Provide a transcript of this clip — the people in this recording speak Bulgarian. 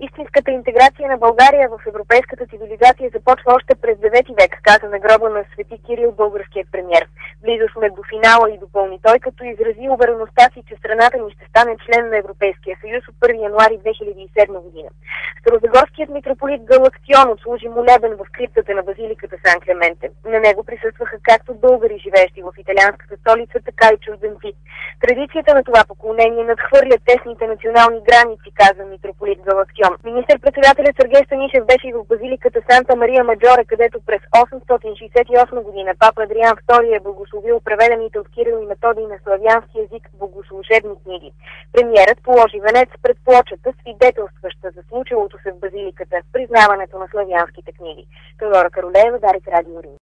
Истинската интеграция на България в европейската цивилизация започва още през 9 век, каза на гроба на свети Кирил българският премиер. Близо сме до финала и допълни той, като изрази увереността си, че страната ни ще стане член на Европейския съюз от 1 януари 2007 година. Старозагорският митрополит Галактион отслужи молебен в криптата на базиликата Сан Клементе. На него присъстваха както българи, живеещи в италианската столица, така и чужденци. Традицията на това поклонение надхвърля тесните национални граници, каза митрополит Галактион. Министър-председателят Сергей Станишев беше и в базиликата Санта Мария Маджоре, където през 868 година папа Адриан II е благословил преведените от Кирил и Методий на славянски език богослужебни книги. Премиерът положи венец пред плочата, свидетелстваща за случилото се в базиликата, признаването на славянските книги. Теодора Каролеева, Дарик, Радио Рим.